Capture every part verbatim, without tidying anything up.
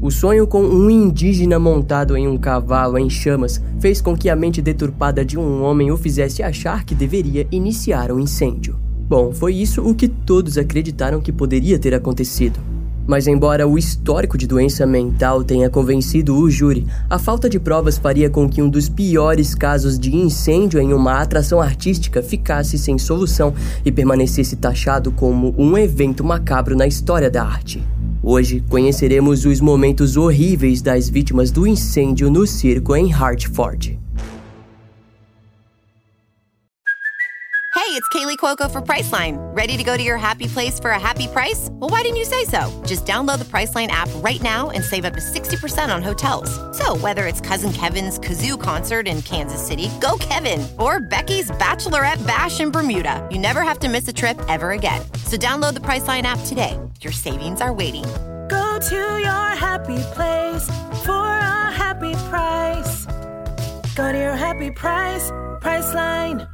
O sonho com um indígena montado em um cavalo em chamas fez com que a mente deturpada de um homem o fizesse achar que deveria iniciar um incêndio. Bom, foi isso o que todos acreditaram que poderia ter acontecido. Mas embora o histórico de doença mental tenha convencido o júri, a falta de provas faria com que um dos piores casos de incêndio em uma atração artística ficasse sem solução e permanecesse taxado como um evento macabro na história da arte. Hoje conheceremos os momentos horríveis das vítimas do incêndio no circo em Hartford. Hey, it's Kaylee Cuoco for Priceline. Ready to go to your happy place for a happy price? Well, why didn't you say so? Just download the Priceline app right now and save up to sixty percent on hotels. So whether it's Cousin Kevin's Kazoo Concert in Kansas City, go Kevin, or Becky's Bachelorette Bash in Bermuda, you never have to miss a trip ever again. So download the Priceline app today. Your savings are waiting. Go to your happy place for a happy price. Go to your happy price, Priceline.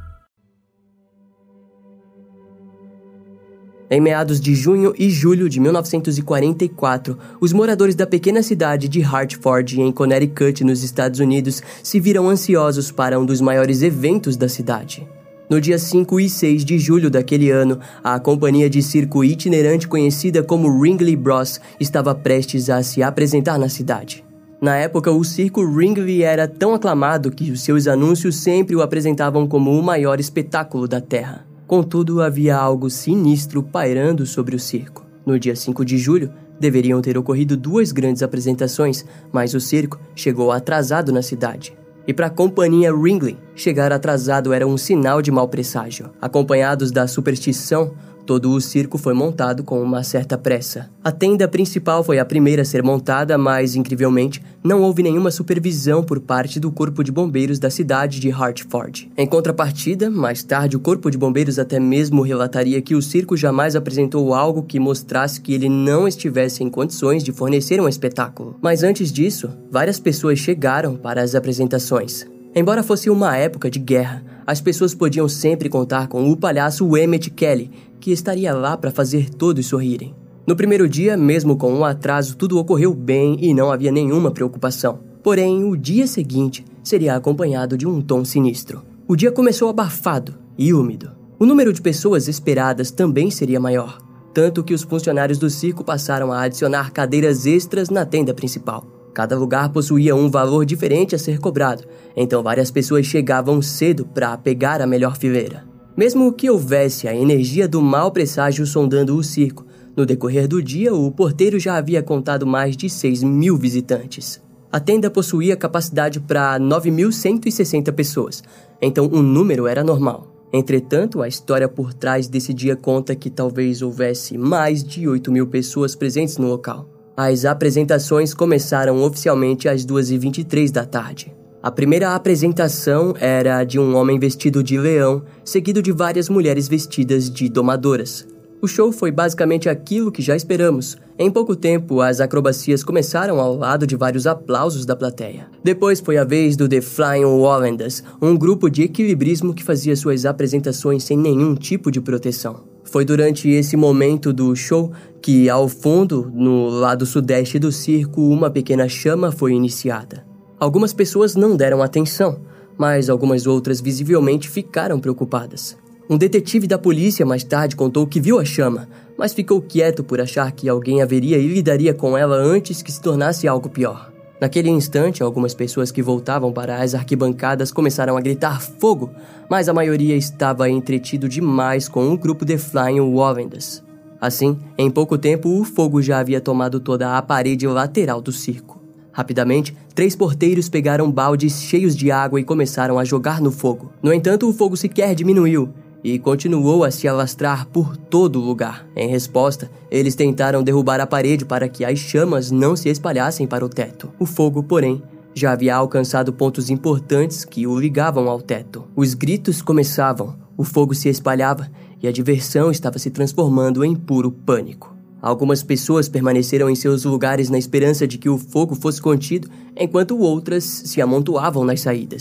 Em meados de junho e julho de mil novecentos e quarenta e quatro, os moradores da pequena cidade de Hartford, em Connecticut, nos Estados Unidos, se viram ansiosos para um dos maiores eventos da cidade. No dia cinco e seis de julho daquele ano, a companhia de circo itinerante conhecida como Ringling Bros estava prestes a se apresentar na cidade. Na época, o circo Ringling era tão aclamado que os seus anúncios sempre o apresentavam como o maior espetáculo da Terra. Contudo, havia algo sinistro pairando sobre o circo. No dia cinco de julho, deveriam ter ocorrido duas grandes apresentações, mas o circo chegou atrasado na cidade. E para a companhia Ringling, chegar atrasado era um sinal de mau presságio. Acompanhados da superstição, todo o circo foi montado com uma certa pressa. A tenda principal foi a primeira a ser montada, mas, incrivelmente, não houve nenhuma supervisão por parte do Corpo de Bombeiros da cidade de Hartford. Em contrapartida, mais tarde o Corpo de Bombeiros até mesmo relataria que o circo jamais apresentou algo que mostrasse que ele não estivesse em condições de fornecer um espetáculo. Mas antes disso, várias pessoas chegaram para as apresentações. Embora fosse uma época de guerra, as pessoas podiam sempre contar com o palhaço Emmett Kelly, que estaria lá para fazer todos sorrirem. No primeiro dia, mesmo com um atraso, tudo ocorreu bem e não havia nenhuma preocupação. Porém, o dia seguinte seria acompanhado de um tom sinistro. O dia começou abafado e úmido. O número de pessoas esperadas também seria maior, tanto que os funcionários do circo passaram a adicionar cadeiras extras na tenda principal. Cada lugar possuía um valor diferente a ser cobrado, então várias pessoas chegavam cedo para pegar a melhor fileira. Mesmo que houvesse a energia do mau presságio sondando o circo, no decorrer do dia o porteiro já havia contado mais de seis mil visitantes. A tenda possuía capacidade para nove mil cento e sessenta pessoas, então o número era normal. Entretanto, a história por trás desse dia conta que talvez houvesse mais de oito mil pessoas presentes no local. As apresentações começaram oficialmente às duas e vinte e três da tarde. A primeira apresentação era de um homem vestido de leão, seguido de várias mulheres vestidas de domadoras. O show foi basicamente aquilo que já esperamos. Em pouco tempo, as acrobacias começaram ao lado de vários aplausos da plateia. Depois foi a vez do The Flying Wallendas, um grupo de equilibrismo que fazia suas apresentações sem nenhum tipo de proteção. Foi durante esse momento do show que, ao fundo, no lado sudeste do circo, uma pequena chama foi iniciada. Algumas pessoas não deram atenção, mas algumas outras visivelmente ficaram preocupadas. Um detetive da polícia mais tarde contou que viu a chama, mas ficou quieto por achar que alguém haveria e lidaria com ela antes que se tornasse algo pior. Naquele instante, algumas pessoas que voltavam para as arquibancadas começaram a gritar fogo, mas a maioria estava entretido demais com o grupo The Flying Wallendas. Assim, em pouco tempo, o fogo já havia tomado toda a parede lateral do circo. Rapidamente, três porteiros pegaram baldes cheios de água e começaram a jogar no fogo. No entanto, o fogo sequer diminuiu e continuou a se alastrar por todo o lugar. Em resposta, eles tentaram derrubar a parede para que as chamas não se espalhassem para o teto. O fogo, porém, já havia alcançado pontos importantes que o ligavam ao teto. Os gritos começavam, o fogo se espalhava e a diversão estava se transformando em puro pânico. Algumas pessoas permaneceram em seus lugares na esperança de que o fogo fosse contido, enquanto outras se amontoavam nas saídas.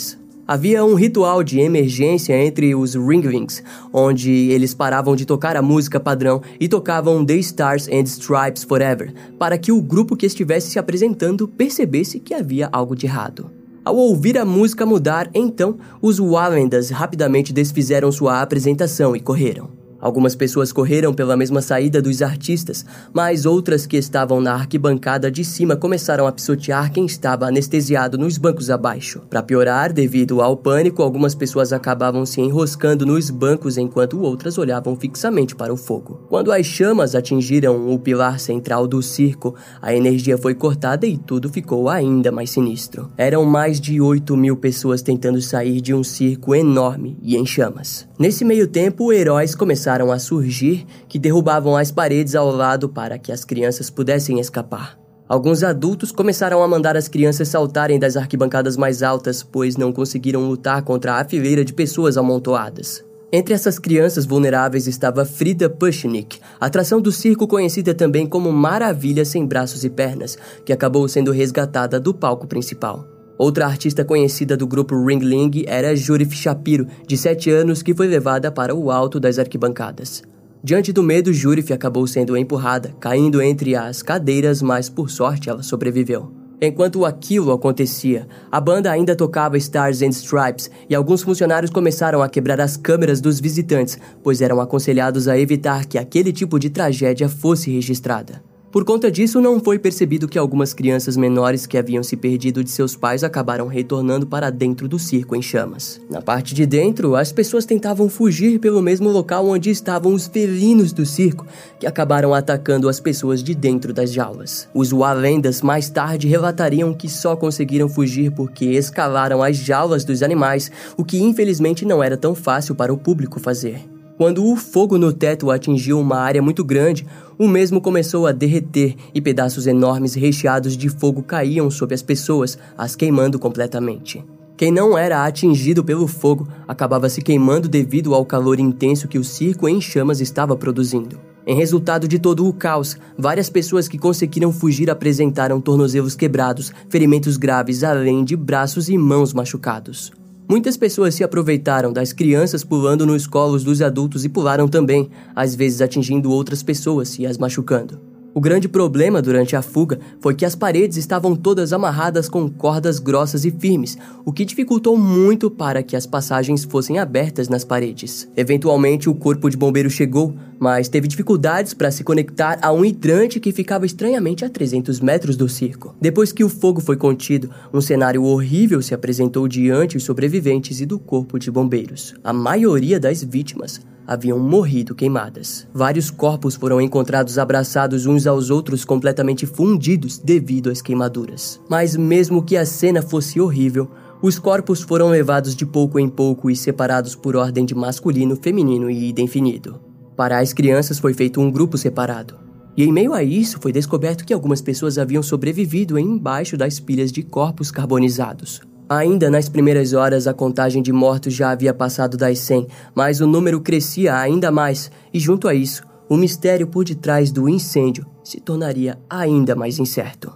Havia um ritual de emergência entre os Ringlings, onde eles paravam de tocar a música padrão e tocavam The Stars and Stripes Forever, para que o grupo que estivesse se apresentando percebesse que havia algo de errado. Ao ouvir a música mudar, então, os Wallendas rapidamente desfizeram sua apresentação e correram. Algumas pessoas correram pela mesma saída dos artistas, mas outras que estavam na arquibancada de cima começaram a pisotear quem estava anestesiado nos bancos abaixo. Para piorar, devido ao pânico, algumas pessoas acabavam se enroscando nos bancos enquanto outras olhavam fixamente para o fogo. Quando as chamas atingiram o pilar central do circo, a energia foi cortada e tudo ficou ainda mais sinistro. Eram mais de oito mil pessoas tentando sair de um circo enorme e em chamas. Nesse meio tempo, heróis começaram a surgir que derrubavam as paredes ao lado para que as crianças pudessem escapar. Alguns adultos começaram a mandar as crianças saltarem das arquibancadas mais altas, pois não conseguiram lutar contra a fileira de pessoas amontoadas. Entre essas crianças vulneráveis estava Frida Pushnik, atração do circo conhecida também como Maravilha Sem Braços e Pernas, que acabou sendo resgatada do palco principal. Outra artista conhecida do grupo Ringling era Judith Shapiro, de sete anos, que foi levada para o alto das arquibancadas. Diante do medo, Judith acabou sendo empurrada, caindo entre as cadeiras, mas por sorte ela sobreviveu. Enquanto aquilo acontecia, a banda ainda tocava Stars and Stripes e alguns funcionários começaram a quebrar as câmeras dos visitantes, pois eram aconselhados a evitar que aquele tipo de tragédia fosse registrada. Por conta disso, não foi percebido que algumas crianças menores que haviam se perdido de seus pais acabaram retornando para dentro do circo em chamas. Na parte de dentro, as pessoas tentavam fugir pelo mesmo local onde estavam os felinos do circo, que acabaram atacando as pessoas de dentro das jaulas. Os Wallendas mais tarde relatariam que só conseguiram fugir porque escalaram as jaulas dos animais, o que infelizmente não era tão fácil para o público fazer. Quando o fogo no teto atingiu uma área muito grande, o mesmo começou a derreter e pedaços enormes recheados de fogo caíam sobre as pessoas, as queimando completamente. Quem não era atingido pelo fogo acabava se queimando devido ao calor intenso que o circo em chamas estava produzindo. Em resultado de todo o caos, várias pessoas que conseguiram fugir apresentaram tornozelos quebrados, ferimentos graves, além de braços e mãos machucados. Muitas pessoas se aproveitaram das crianças pulando nos colos dos adultos e pularam também, às vezes atingindo outras pessoas e as machucando. O grande problema durante a fuga foi que as paredes estavam todas amarradas com cordas grossas e firmes, o que dificultou muito para que as passagens fossem abertas nas paredes. Eventualmente, o corpo de bombeiro chegou, mas teve dificuldades para se conectar a um hidrante que ficava estranhamente a trezentos metros do circo. Depois que o fogo foi contido, um cenário horrível se apresentou diante os sobreviventes e do corpo de bombeiros. A maioria das vítimas haviam morrido queimadas. Vários corpos foram encontrados abraçados uns aos outros completamente fundidos devido às queimaduras. Mas mesmo que a cena fosse horrível, os corpos foram levados de pouco em pouco e separados por ordem de masculino, feminino e indefinido. Para as crianças foi feito um grupo separado. E em meio a isso foi descoberto que algumas pessoas haviam sobrevivido embaixo das pilhas de corpos carbonizados. Ainda nas primeiras horas, a contagem de mortos já havia passado das cem, mas o número crescia ainda mais, e junto a isso, o mistério por detrás do incêndio se tornaria ainda mais incerto.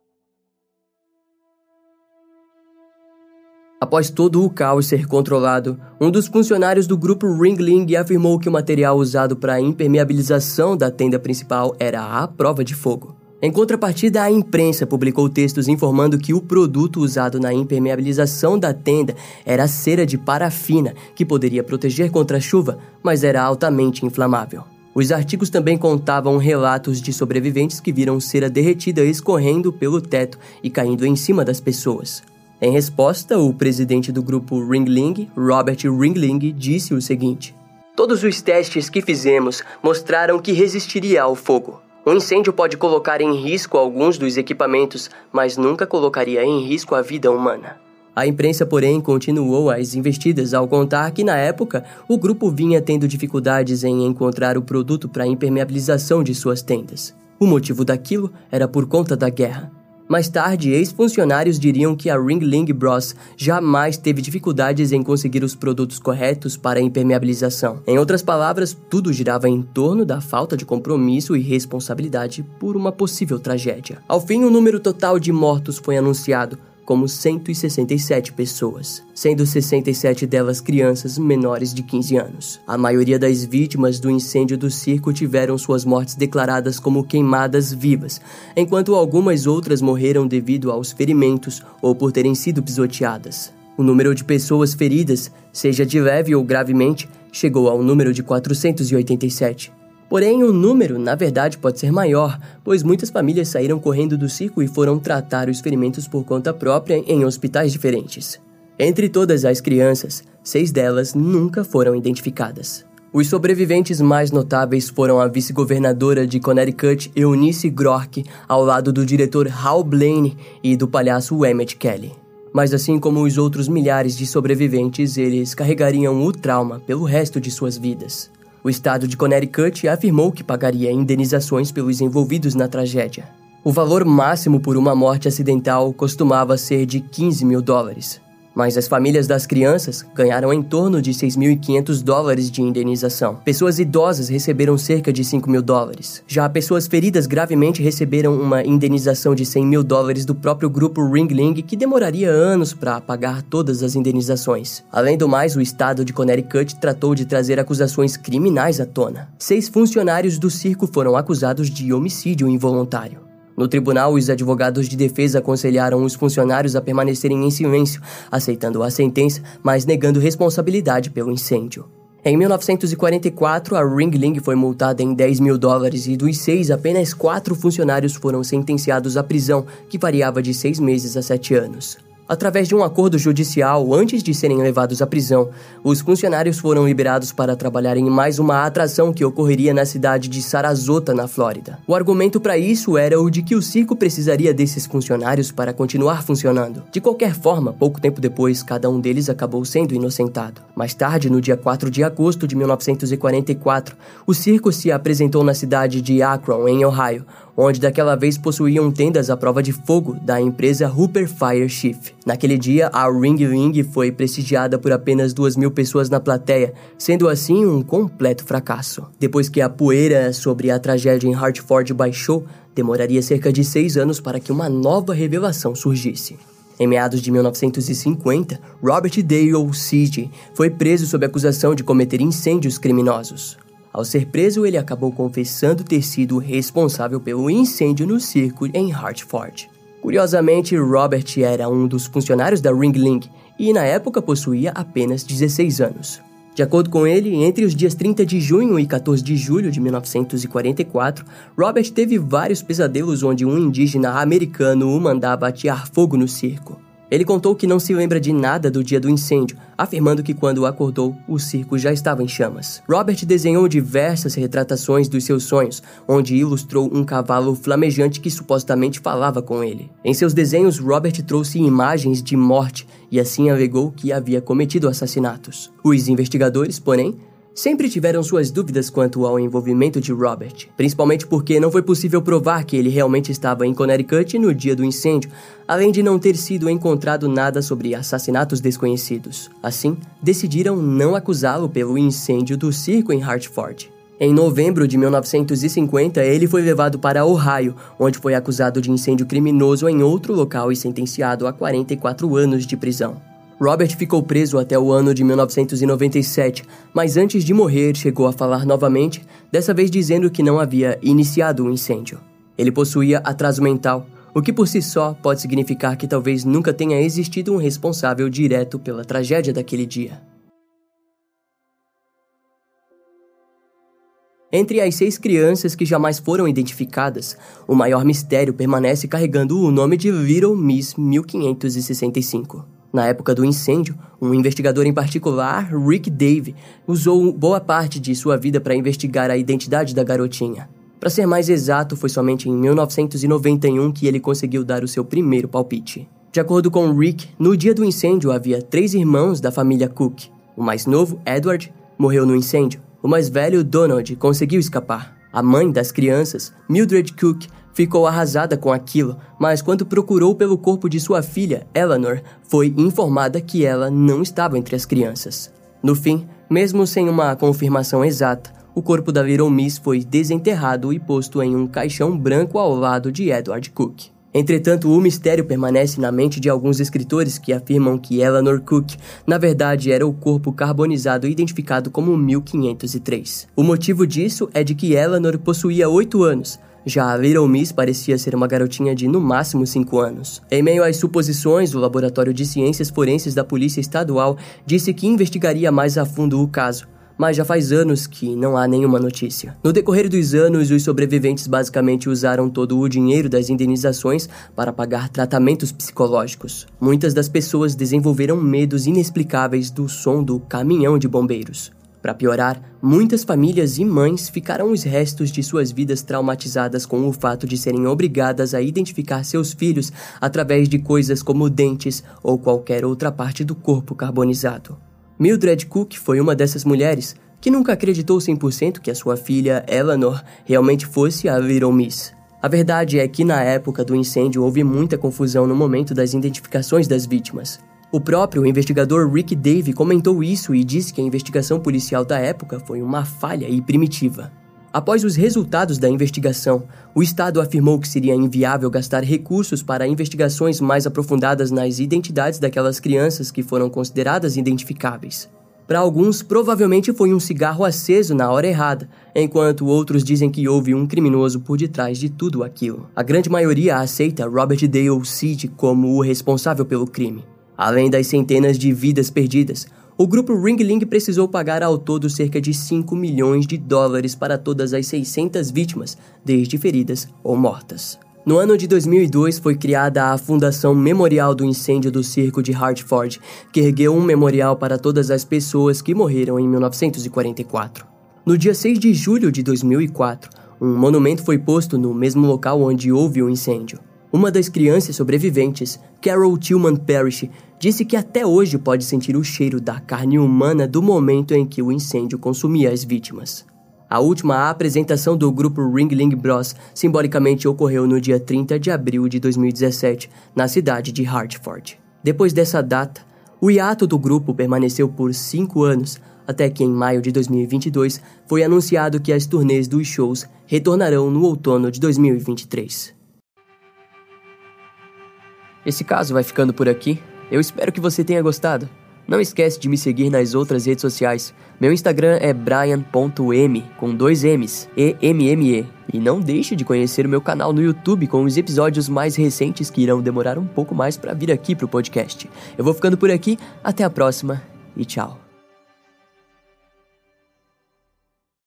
Após todo o caos ser controlado, um dos funcionários do grupo Ringling afirmou que o material usado para a impermeabilização da tenda principal era a prova de fogo. Em contrapartida, a imprensa publicou textos informando que o produto usado na impermeabilização da tenda era cera de parafina, que poderia proteger contra a chuva, mas era altamente inflamável. Os artigos também contavam relatos de sobreviventes que viram cera derretida escorrendo pelo teto e caindo em cima das pessoas. Em resposta, o presidente do grupo Ringling, Robert Ringling, disse o seguinte: "Todos os testes que fizemos mostraram que resistiria ao fogo. Um incêndio pode colocar em risco alguns dos equipamentos, mas nunca colocaria em risco a vida humana." A imprensa, porém, continuou as investidas ao contar que, na época, o grupo vinha tendo dificuldades em encontrar o produto para a impermeabilização de suas tendas. O motivo daquilo era por conta da guerra. Mais tarde, ex-funcionários diriam que a Ringling Bros jamais teve dificuldades em conseguir os produtos corretos para a impermeabilização. Em outras palavras, tudo girava em torno da falta de compromisso e responsabilidade por uma possível tragédia. Ao fim, o número total de mortos foi anunciado, como cento e sessenta e sete pessoas, sendo sessenta e sete delas crianças menores de quinze anos. A maioria das vítimas do incêndio do circo tiveram suas mortes declaradas como queimadas vivas, enquanto algumas outras morreram devido aos ferimentos ou por terem sido pisoteadas. O número de pessoas feridas, seja de leve ou gravemente, chegou ao número de quatrocentos e oitenta e sete. Porém, o número, na verdade, pode ser maior, pois muitas famílias saíram correndo do circo e foram tratar os ferimentos por conta própria em hospitais diferentes. Entre todas as crianças, seis delas nunca foram identificadas. Os sobreviventes mais notáveis foram a vice-governadora de Connecticut, Eunice Groark, ao lado do diretor Hal Blaine e do palhaço Emmett Kelly. Mas assim como os outros milhares de sobreviventes, eles carregariam o trauma pelo resto de suas vidas. O estado de Connecticut afirmou que pagaria indenizações pelos envolvidos na tragédia. O valor máximo por uma morte acidental costumava ser de quinze mil dólares. Mas as famílias das crianças ganharam em torno de seis mil e quinhentos dólares de indenização. Pessoas idosas receberam cerca de cinco mil dólares. Já pessoas feridas gravemente receberam uma indenização de cem mil dólares do próprio grupo Ringling, que demoraria anos para pagar todas as indenizações. Além do mais, o estado de Connecticut tratou de trazer acusações criminais à tona. Seis funcionários do circo foram acusados de homicídio involuntário. No tribunal, os advogados de defesa aconselharam os funcionários a permanecerem em silêncio, aceitando a sentença, mas negando responsabilidade pelo incêndio. Em mil novecentos e quarenta e quatro, a Ringling foi multada em dez mil dólares e dos seis, apenas quatro funcionários foram sentenciados à prisão, que variava de seis meses a sete anos. Através de um acordo judicial, antes de serem levados à prisão, os funcionários foram liberados para trabalhar em mais uma atração que ocorreria na cidade de Sarasota, na Flórida. O argumento para isso era o de que o circo precisaria desses funcionários para continuar funcionando. De qualquer forma, pouco tempo depois, cada um deles acabou sendo inocentado. Mais tarde, no dia quatro de agosto de mil novecentos e quarenta e quatro, o circo se apresentou na cidade de Akron, em Ohio, onde daquela vez possuíam tendas à prova de fogo da empresa Hooper Fire Chief. Naquele dia, a Ringling foi prestigiada por apenas duas mil pessoas na plateia, sendo assim um completo fracasso. Depois que a poeira sobre a tragédia em Hartford baixou, demoraria cerca de seis anos para que uma nova revelação surgisse. Em meados de mil novecentos e cinquenta, Robert Dale Siege foi preso sob acusação de cometer incêndios criminosos. Ao ser preso, ele acabou confessando ter sido responsável pelo incêndio no circo em Hartford. Curiosamente, Robert era um dos funcionários da Ringling e, na época, possuía apenas dezesseis anos. De acordo com ele, entre os dias trinta de junho e quatorze de julho de mil novecentos e quarenta e quatro, Robert teve vários pesadelos onde um indígena americano o mandava atear fogo no circo. Ele contou que não se lembra de nada do dia do incêndio, afirmando que quando acordou, o circo já estava em chamas. Robert desenhou diversas retratações dos seus sonhos, onde ilustrou um cavalo flamejante que supostamente falava com ele. Em seus desenhos, Robert trouxe imagens de morte e assim alegou que havia cometido assassinatos. Os investigadores, porém, sempre tiveram suas dúvidas quanto ao envolvimento de Robert, principalmente porque não foi possível provar que ele realmente estava em Connecticut no dia do incêndio, além de não ter sido encontrado nada sobre assassinatos desconhecidos. Assim, decidiram não acusá-lo pelo incêndio do circo em Hartford. Em novembro de mil novecentos e cinquenta, ele foi levado para Ohio, onde foi acusado de incêndio criminoso em outro local e sentenciado a quarenta e quatro anos de prisão. Robert ficou preso até o ano de mil novecentos e noventa e sete, mas antes de morrer chegou a falar novamente, dessa vez dizendo que não havia iniciado o incêndio. Ele possuía atraso mental, o que por si só pode significar que talvez nunca tenha existido um responsável direto pela tragédia daquele dia. Entre as seis crianças que jamais foram identificadas, o maior mistério permanece carregando o nome de Little Miss mil quinhentos e sessenta e cinco. Na época do incêndio, um investigador em particular, Rick Dave, usou boa parte de sua vida para investigar a identidade da garotinha. Para ser mais exato, foi somente em mil novecentos e noventa e um que ele conseguiu dar o seu primeiro palpite. De acordo com Rick, no dia do incêndio havia três irmãos da família Cook. O mais novo, Edward, morreu no incêndio. O mais velho, Donald, conseguiu escapar. A mãe das crianças, Mildred Cook, ficou arrasada com aquilo, mas quando procurou pelo corpo de sua filha, Eleanor, foi informada que ela não estava entre as crianças. No fim, mesmo sem uma confirmação exata, o corpo da Little Miss foi desenterrado e posto em um caixão branco ao lado de Edward Cook. Entretanto, o mistério permanece na mente de alguns escritores que afirmam que Eleanor Cook, na verdade, era o corpo carbonizado identificado como mil quinhentos e três. O motivo disso é de que Eleanor possuía oito anos, já a Little Miss parecia ser uma garotinha de no máximo cinco anos. Em meio às suposições, o Laboratório de Ciências Forenses da Polícia Estadual disse que investigaria mais a fundo o caso, mas já faz anos que não há nenhuma notícia. No decorrer dos anos, os sobreviventes basicamente usaram todo o dinheiro das indenizações para pagar tratamentos psicológicos. Muitas das pessoas desenvolveram medos inexplicáveis do som do caminhão de bombeiros. Para piorar, muitas famílias e mães ficaram os restos de suas vidas traumatizadas com o fato de serem obrigadas a identificar seus filhos através de coisas como dentes ou qualquer outra parte do corpo carbonizado. Mildred Cook foi uma dessas mulheres que nunca acreditou cem por cento que a sua filha, Eleanor, realmente fosse a Little Miss. A verdade é que na época do incêndio houve muita confusão no momento das identificações das vítimas. O próprio investigador Rick Davey comentou isso e disse que a investigação policial da época foi uma falha e primitiva. Após os resultados da investigação, o Estado afirmou que seria inviável gastar recursos para investigações mais aprofundadas nas identidades daquelas crianças que foram consideradas identificáveis. Para alguns, provavelmente foi um cigarro aceso na hora errada, enquanto outros dizem que houve um criminoso por detrás de tudo aquilo. A grande maioria aceita Robert Dale Seed como o responsável pelo crime. Além das centenas de vidas perdidas, o grupo Ringling precisou pagar ao todo cerca de cinco milhões de dólares para todas as seiscentas vítimas, desde feridas ou mortas. No ano de dois mil e dois foi criada a Fundação Memorial do Incêndio do Circo de Hartford, que ergueu um memorial para todas as pessoas que morreram em mil novecentos e quarenta e quatro. No dia seis de julho de dois mil e quatro, um monumento foi posto no mesmo local onde houve o incêndio. Uma das crianças sobreviventes, Carol Tillman Parrish, disse que até hoje pode sentir o cheiro da carne humana do momento em que o incêndio consumia as vítimas. A última apresentação do grupo Ringling Bros simbolicamente ocorreu no dia trinta de abril de dois mil e dezessete, na cidade de Hartford. Depois dessa data, o hiato do grupo permaneceu por cinco anos, até que em maio de dois mil e vinte e dois foi anunciado que as turnês dos shows retornarão no outono de dois mil e vinte e três. Esse caso vai ficando por aqui. Eu espero que você tenha gostado. Não esquece de me seguir nas outras redes sociais. Meu Instagram é brian ponto m, com dois M's, E M M E. E não deixe de conhecer o meu canal no YouTube com os episódios mais recentes que irão demorar um pouco mais para vir aqui pro podcast. Eu vou ficando por aqui, até a próxima e tchau.